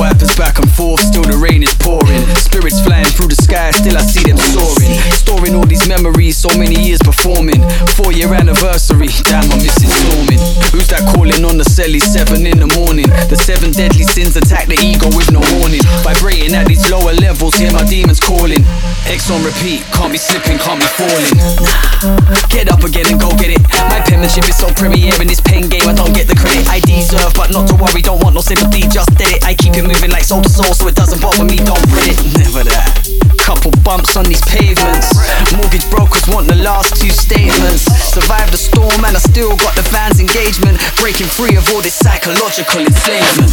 vipers back and forth, still the rain is pouring. Spirits flying through the sky, still I see them soaring. Storing all these memories, so many years performing. 4-year anniversary, damn I miss it storming. Who's that calling on the celly, 7 in the morning? The 7 deadly sins attack the ego with no warning. Vibrating at these lower levels, hear my demons calling. X on repeat, can't be slipping, can't be falling. Get up again and go get it. My penmanship is so premier in this pen game, I don't get the credit I deserve, but not to worry, don't want no sympathy, just did it. I keep it moving like soul to soul, so it doesn't bother me, don't read it. Never that. Couple bumps on these pavements. Mortgage brokers want the last 2 statements. Survived the storm and I still got the fans' engagement. Breaking free of all this psychological enslavement.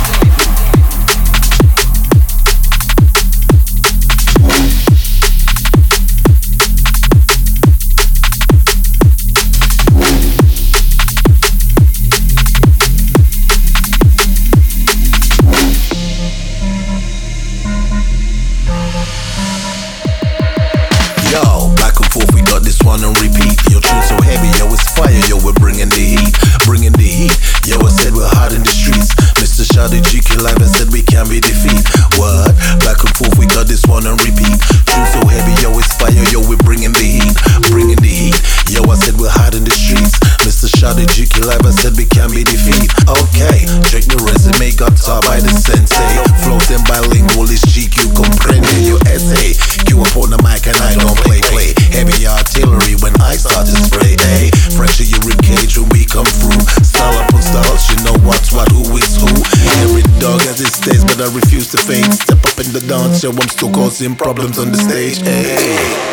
Yo, back and forth, we got this one on repeat. Your tune so heavy, yo, it's fire, yo, we're bringing the heat, bringing the heat. Yo, I said we're hot in the streets. Mr. Shadi GQ Live, I said we can't be defeated. What? Back and forth, we got this one on repeat. Tune so heavy, yo, it's fire, yo, we're bringing the heat, bringing the heat. Yo, I said we're hot in the streets. Mr. Shadi GQ Live, I said we can't be defeated. Okay, check the resume, got taught by the sensei. Floating bilingual is GQ, comprende your essay. You up on the mic and I don't play. Heavy artillery when I start to spray, eh? Pressure your ribcage when we come through. Style upon styles, you know what's what, who is who. Every dog has its days, but I refuse to fade. Step up in the dance, yo, I'm still causing problems on the stage, eh?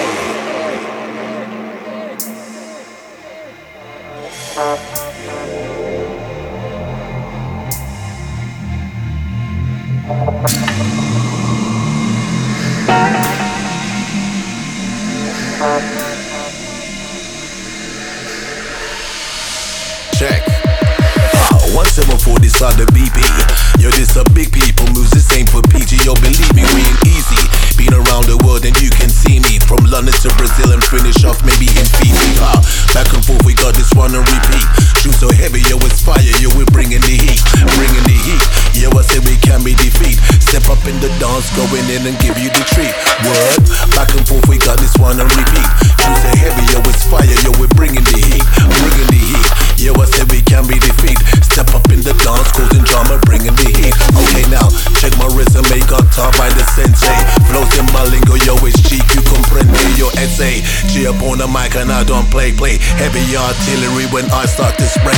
Check. 174, this are the BP. Yo, this a big people moves, this ain't for PG. Yo, believe me, we ain't easy. Been around the world and you can see me. From London to Brazil and finish off maybe in Fiji. Back and forth, we got this one on repeat. Shoot so heavy, yo, it's fire. Yo, we're bringing the heat, bringing the heat. Yo, I said we can be defeated. Step up in the dance, going in and give you the treat. Word, back and forth, we got this one on repeat. Shoot so heavy, yo, it's fire. Yo, we're bringing the heat, bringing the heat. Yo, I said we can be defeated. Step up in the dance, causing drama, bringing the heat. Okay, now, check my resume, got taught by the sensei. Floating bilingual, yo, it's GQ, comprende your essay. G up on the mic and I don't play. Heavy artillery when I start to spray,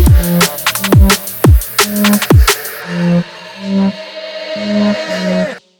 ayy.